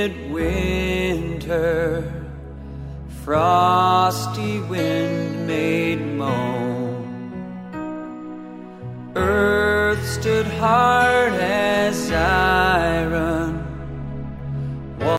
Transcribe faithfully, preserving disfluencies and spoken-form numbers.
midwinter, frosty wind made moan. Earth stood hard as iron,